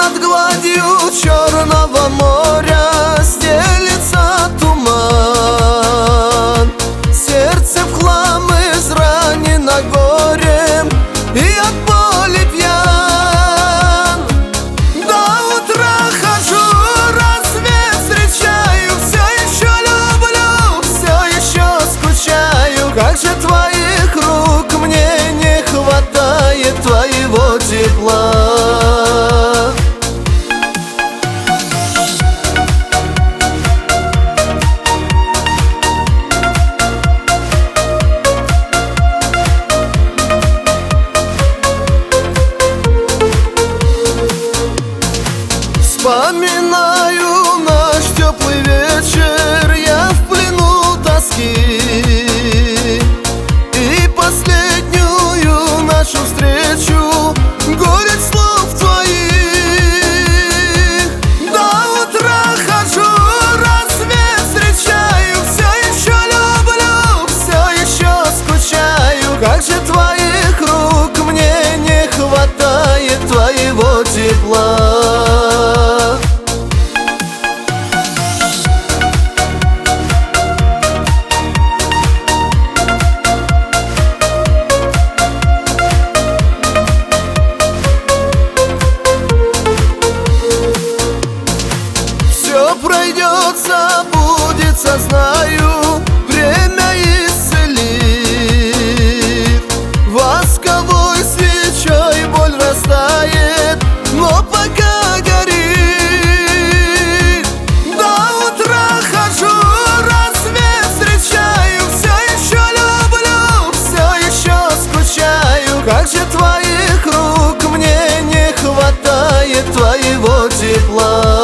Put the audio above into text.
над гладью Черного моря стелится туман. Сердце в хлам изранено горем и от боли пьян. До утра хожу, рассвет встречаю, все еще люблю, все еще скучаю. Как же твоих рук мне не хватает, твоего тепла. Вспоминаю наш теплый вечер, я в плену тоски, и последнюю нашу встречу, горечь слов твоих. До утра хожу, рассвет встречаю, все еще люблю, все еще скучаю. Как же твоих рук мне не хватает, твоего тепла. Все пройдет, забудется, знаю, время исцелит. Восковой свечой боль растает, но пока горит. До утра хожу, рассвет встречаю, все еще люблю, все еще скучаю. Как же твоих рук мне не хватает, твоего тепла.